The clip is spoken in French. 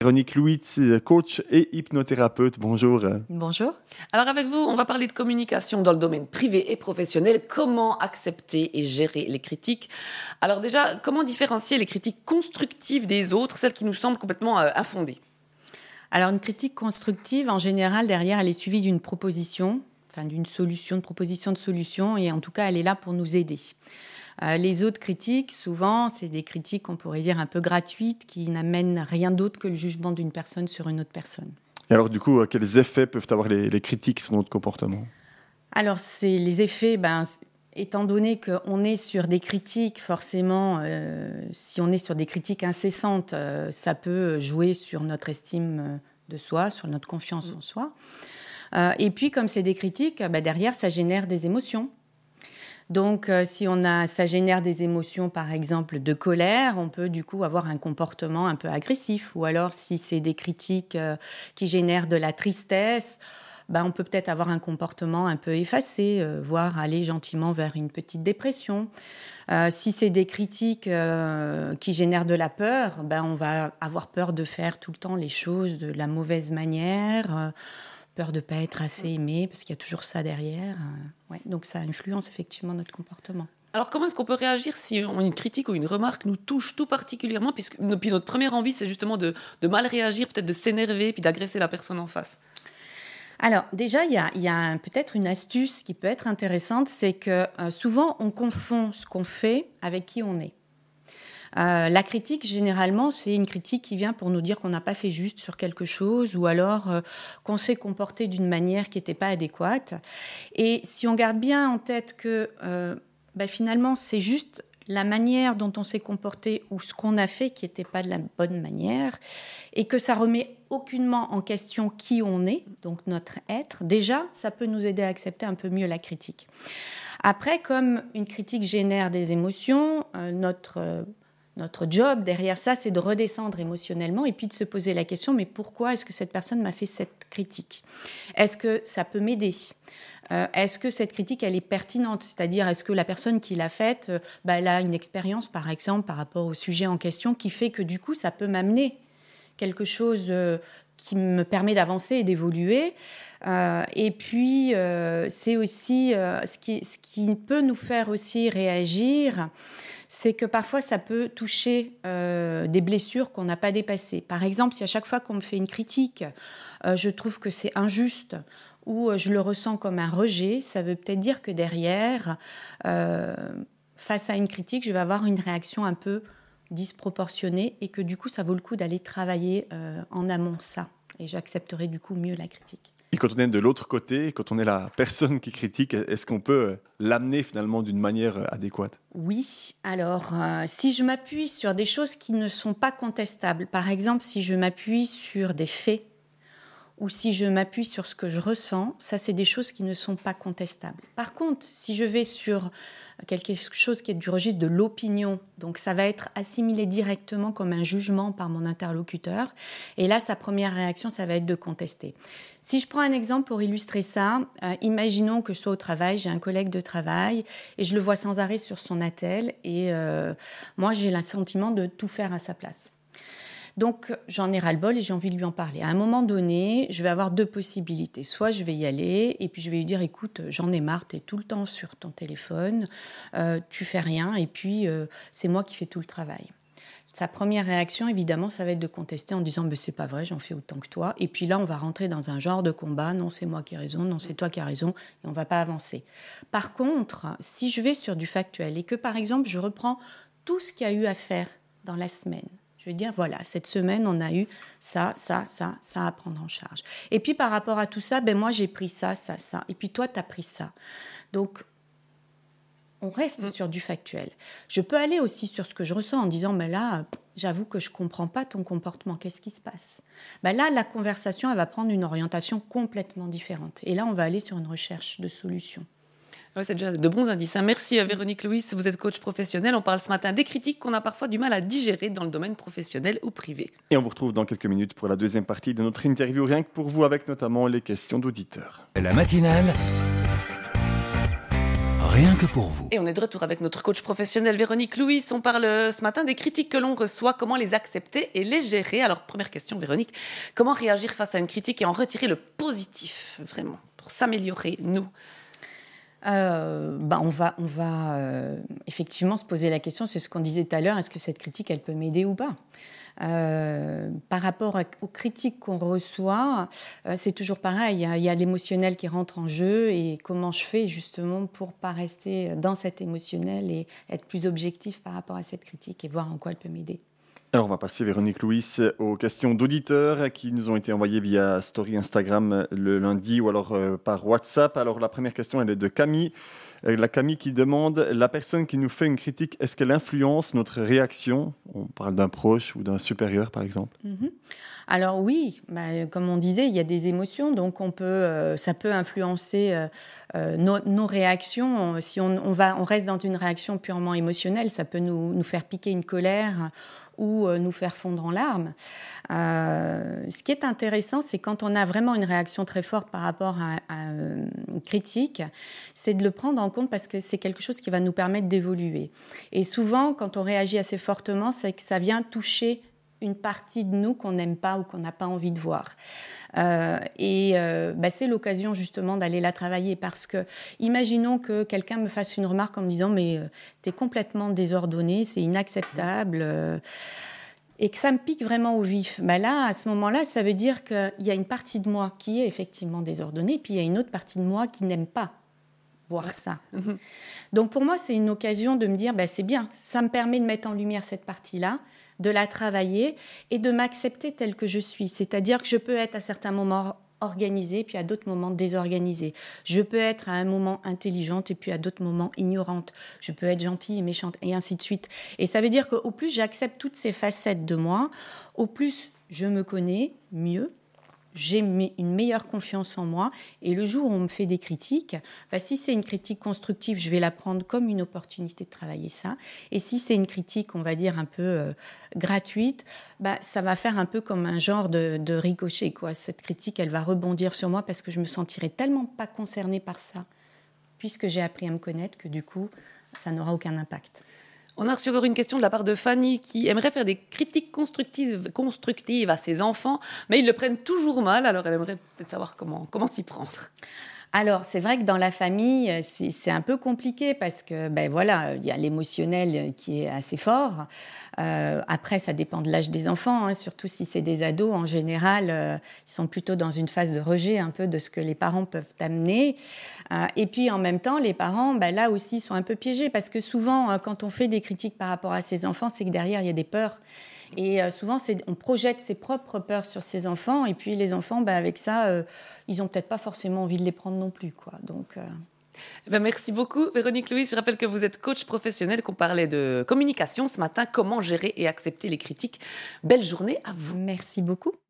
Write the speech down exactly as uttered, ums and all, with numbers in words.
Véronique Louis, coach et hypnothérapeute. Bonjour. Bonjour. Alors avec vous, on va parler de communication dans le domaine privé et professionnel. Comment accepter et gérer les critiques? Alors déjà, comment différencier les critiques constructives des autres, celles qui nous semblent complètement euh, infondées? Alors une critique constructive, en général, derrière, elle est suivie d'une proposition, enfin d'une solution, de proposition de solution, et en tout cas, elle est là pour nous aider. Euh, les autres critiques, souvent, c'est des critiques, on pourrait dire, un peu gratuites, qui n'amènent rien d'autre que le jugement d'une personne sur une autre personne. Et alors, du coup, quels effets peuvent avoir les, les critiques sur notre comportement? Alors, c'est les effets, ben, étant donné qu'on est sur des critiques, forcément, euh, si on est sur des critiques incessantes, euh, ça peut jouer sur notre estime de soi, sur notre confiance en soi. Euh, et puis, comme c'est des critiques, ben, derrière, ça génère des émotions. Donc, euh, si on a, ça génère des émotions, par exemple, de colère, on peut du coup avoir un comportement un peu agressif. Ou alors, si c'est des critiques euh, qui génèrent de la tristesse, ben, on peut peut-être avoir un comportement un peu effacé, euh, voire aller gentiment vers une petite dépression. Euh, si c'est des critiques euh, qui génèrent de la peur, ben, on va avoir peur de faire tout le temps les choses de la mauvaise manière, euh, peur de ne pas être assez aimé, parce qu'il y a toujours ça derrière. Ouais, donc ça influence effectivement notre comportement. Alors comment est-ce qu'on peut réagir si une critique ou une remarque nous touche tout particulièrement, puisque puis notre première envie, c'est justement de, de mal réagir, peut-être de s'énerver, puis d'agresser la personne en face? Alors déjà, il y a, il y a un, peut-être une astuce qui peut être intéressante, c'est que euh, souvent on confond ce qu'on fait avec qui on est. Euh, la critique, généralement, c'est une critique qui vient pour nous dire qu'on n'a pas fait juste sur quelque chose ou alors euh, qu'on s'est comporté d'une manière qui n'était pas adéquate. Et si on garde bien en tête que euh, bah, finalement, c'est juste la manière dont on s'est comporté ou ce qu'on a fait qui n'était pas de la bonne manière et que ça remet aucunement en question qui on est, donc notre être, déjà, ça peut nous aider à accepter un peu mieux la critique. Après, comme une critique génère des émotions, euh, notre... Euh, Notre job derrière ça, c'est de redescendre émotionnellement et puis de se poser la question, mais pourquoi est-ce que cette personne m'a fait cette critique? Est-ce que ça peut m'aider? euh, Est-ce que cette critique, elle est pertinente? C'est-à-dire, est-ce que la personne qui l'a faite, euh, bah, elle a une expérience, par exemple, par rapport au sujet en question, qui fait que du coup, ça peut m'amener quelque chose euh, qui me permet d'avancer et d'évoluer. Euh, et puis, euh, c'est aussi euh, ce qui, ce qui peut nous faire aussi réagir, c'est que parfois, ça peut toucher euh, des blessures qu'on n'a pas dépassées. Par exemple, si à chaque fois qu'on me fait une critique, euh, je trouve que c'est injuste ou euh, je le ressens comme un rejet, ça veut peut-être dire que derrière, euh, face à une critique, je vais avoir une réaction un peu disproportionnée et que du coup, ça vaut le coup d'aller travailler euh, en amont ça. Et j'accepterai du coup mieux la critique. Et quand on est de l'autre côté, quand on est la personne qui critique, est-ce qu'on peut l'amener finalement d'une manière adéquate? Oui, alors euh, si je m'appuie sur des choses qui ne sont pas contestables, par exemple si je m'appuie sur des faits ou si je m'appuie sur ce que je ressens, ça c'est des choses qui ne sont pas contestables. Par contre, si je vais sur quelque chose qui est du registre de l'opinion, donc ça va être assimilé directement comme un jugement par mon interlocuteur, et là sa première réaction, ça va être de contester. Si je prends un exemple pour illustrer ça, euh, imaginons que je sois au travail, j'ai un collègue de travail et je le vois sans arrêt sur son attel et euh, moi j'ai le sentiment de tout faire à sa place. Donc j'en ai ras-le-bol et j'ai envie de lui en parler. À un moment donné, je vais avoir deux possibilités. Soit je vais y aller et puis je vais lui dire « Écoute, j'en ai marre, tu es tout le temps sur ton téléphone, euh, tu fais rien et puis euh, c'est moi qui fais tout le travail ». Sa première réaction, évidemment, ça va être de contester en disant « c'est pas vrai, j'en fais autant que toi ». Et puis là, on va rentrer dans un genre de combat « non, c'est moi qui ai raison, non, c'est toi qui as raison » et on va pas avancer. Par contre, si je vais sur du factuel et que, par exemple, je reprends tout ce qu'il y a eu à faire dans la semaine, je vais dire, voilà, cette semaine, on a eu ça, ça, ça, ça à prendre en charge. Et puis, par rapport à tout ça, ben moi, j'ai pris ça, ça, ça. Et puis, toi, tu as pris ça. Donc, on reste mmh. sur du factuel. Je peux aller aussi sur ce que je ressens en disant, ben là, j'avoue que je ne comprends pas ton comportement. Qu'est-ce qui se passe? Ben là, la conversation, elle va prendre une orientation complètement différente. Et là, on va aller sur une recherche de solutions. Ouais, c'est déjà de bons indices. Merci à Véronique Louis, vous êtes coach professionnel. On parle ce matin des critiques qu'on a parfois du mal à digérer dans le domaine professionnel ou privé. Et on vous retrouve dans quelques minutes pour la deuxième partie de notre interview, rien que pour vous, avec notamment les questions d'auditeurs. La matinale, rien rien que pour vous. Et on est de retour avec notre coach professionnel Véronique Louis. On parle ce matin des critiques que l'on reçoit, comment les accepter et les gérer. Alors, première question, Véronique, comment réagir face à une critique et en retirer le positif, vraiment, pour s'améliorer, nous? Euh, bah on va, on va euh, effectivement se poser la question, c'est ce qu'on disait tout à l'heure, est-ce que cette critique, elle peut m'aider ou pas? Euh, par rapport à, aux critiques qu'on reçoit, euh, c'est toujours pareil, il y a, il y a l'émotionnel qui rentre en jeu et comment je fais justement pour ne pas rester dans cet émotionnel et être plus objectif par rapport à cette critique et voir en quoi elle peut m'aider. Alors, on va passer, Véronique Louis, aux questions d'auditeurs qui nous ont été envoyées via Story Instagram le lundi ou alors euh, par WhatsApp. Alors, la première question, elle est de Camille. Euh, la Camille qui demande, la personne qui nous fait une critique, est-ce qu'elle influence notre réaction? On parle d'un proche ou d'un supérieur, par exemple. Mm-hmm. Alors oui, bah, comme on disait, il y a des émotions, donc on peut, euh, ça peut influencer euh, euh, nos, nos réactions. Si on, on, va, on reste dans une réaction purement émotionnelle, ça peut nous, nous faire piquer une colère ou euh, nous faire fondre en larmes. Euh, ce qui est intéressant, c'est quand on a vraiment une réaction très forte par rapport à, à une critique, c'est de le prendre en compte parce que c'est quelque chose qui va nous permettre d'évoluer. Et souvent, quand on réagit assez fortement, c'est que ça vient toucher une partie de nous qu'on n'aime pas ou qu'on n'a pas envie de voir. Euh, et euh, bah, c'est l'occasion justement d'aller la travailler parce que, imaginons que quelqu'un me fasse une remarque en me disant « mais euh, t'es complètement désordonné, c'est inacceptable euh, ». Et que ça me pique vraiment au vif. Bah là, à ce moment-là, ça veut dire qu'il y a une partie de moi qui est effectivement désordonnée, puis il y a une autre partie de moi qui n'aime pas voir ça. Mmh. Donc pour moi, c'est une occasion de me dire bah, « c'est bien, ça me permet de mettre en lumière cette partie-là », de la travailler et de m'accepter telle que je suis. C'est-à-dire que je peux être à certains moments organisée, puis à d'autres moments désorganisée. Je peux être à un moment intelligente et puis à d'autres moments ignorante. Je peux être gentille et méchante et ainsi de suite. Et ça veut dire qu'au plus j'accepte toutes ces facettes de moi, au plus je me connais mieux, j'ai une meilleure confiance en moi. Et le jour où on me fait des critiques, bah, si c'est une critique constructive, je vais la prendre comme une opportunité de travailler ça. Et si c'est une critique, on va dire, un peu euh, gratuite, bah, ça va faire un peu comme un genre de, de ricochet, quoi. Cette critique, elle va rebondir sur moi parce que je me sentirai tellement pas concernée par ça, puisque j'ai appris à me connaître, que du coup, ça n'aura aucun impact. On a reçu encore une question de la part de Fanny qui aimerait faire des critiques constructives, constructives à ses enfants, mais ils le prennent toujours mal, alors elle aimerait peut-être savoir comment, comment s'y prendre. Alors, c'est vrai que dans la famille, c'est, c'est un peu compliqué parce que, ben voilà, il y a l'émotionnel qui est assez fort. Euh, après, ça dépend de l'âge des enfants, hein, surtout si c'est des ados. En général, euh, ils sont plutôt dans une phase de rejet un peu de ce que les parents peuvent amener. Euh, et puis, en même temps, les parents, ben là aussi, sont un peu piégés parce que souvent, quand on fait des critiques par rapport à ses enfants, c'est que derrière, il y a des peurs. Et euh, souvent, c'est, on projette ses propres peurs sur ses enfants. Et puis, les enfants, bah, avec ça, euh, ils n'ont peut-être pas forcément envie de les prendre non plus, quoi. Donc, euh... ben, merci beaucoup, Véronique Louis. Je rappelle que vous êtes coach professionnel, qu'on parlait de communication ce matin. Comment gérer et accepter les critiques. Belle journée à vous. Merci beaucoup.